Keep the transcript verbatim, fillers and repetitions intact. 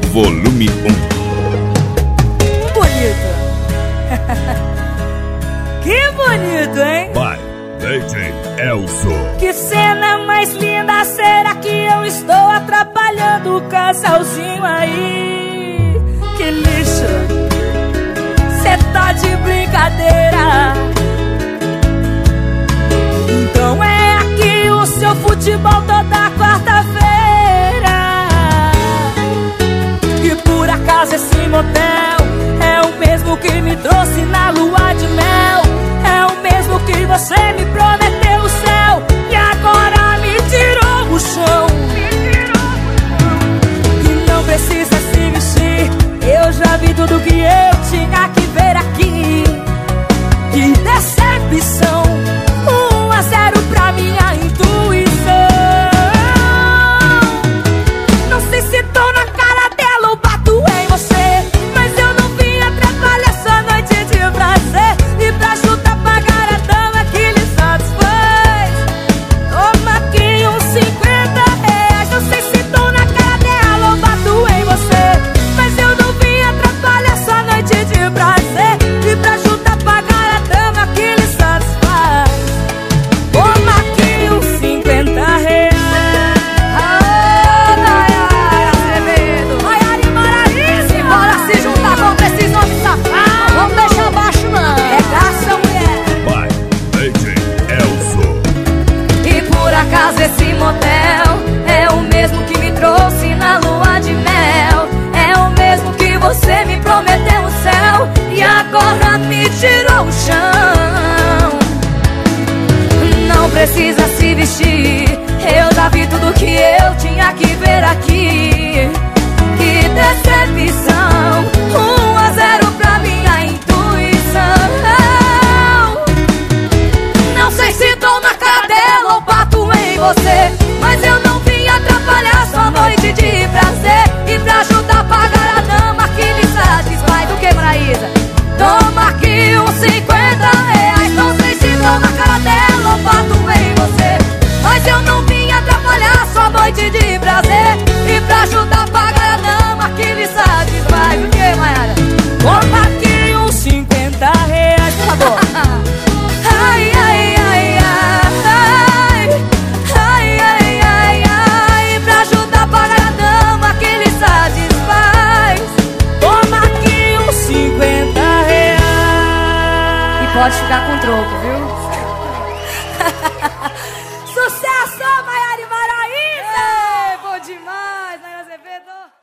volume um. Bonito. Que bonito, hein? Vai, D J Elzo. Que cena mais linda, será que eu estou atrapalhando o casalzinho aí? Que lixo, cê tá de brincadeira. Então é aqui o seu futebol toda quarta-feira. E por acaso esse motel é o mesmo que me trouxe na lua de mel. É o mesmo que você me prometeu o céu e agora me tirou o chão. E não precisa se vestir, eu já vi tudo que eu tinha que ver aqui. Que decepção, um a zero pra minha intuição. Não sei se tô na cara dela ou bato em você, mas eu não vim atrapalhar essa noite de prazer. E pra ajudar a pagar a dama que lhe satisfaz, toma aqui uns cinquenta reais. Não sei se tô na cara dela ou bato em você, mas eu não vim atrapalhar essa noite de prazer. E pra ajudar a pagar a dama que lhe satisfaz, toma aqui uns cinquenta reais. Ai, ai, Azevedo, ai, Ari Maraíza, bora se juntar contra esses homens safados. Vamos deixar baixo não, é graça, mulher. Vai, D J Elzo. E por acaso esse motel é o mesmo que me trouxe na lua de mel. É o mesmo que você me prometeu o céu e agora me tirou o chão. Não precisa se vestir, eu já vi tudo que eu tinha que ver aqui. Que decepção, um a zero pra minha intuição. Não sei se tô na cara dela ou bato em você, mas eu não vim atrapalhar sua noite de prazer. E pra ajudar a pagar a dama que lhe satisfaz, do que, Maraísa? Toma aqui uns cinquenta reais. Não sei se tô na cara dela ou bato em você, mas eu não vim atrapalhar sua noite de prazer. E pra ajudar a pagar a dama que lhe satisfaz, do que, Maiara? Toma aqui uns cinquenta reais, por favor. Ai, ai, ai, ai, ai, ai, ai, ai. Pra ajudar a pagar a dama que lhe satisfaz, toma aqui uns cinquenta reais. E pode ficar com troco, viu?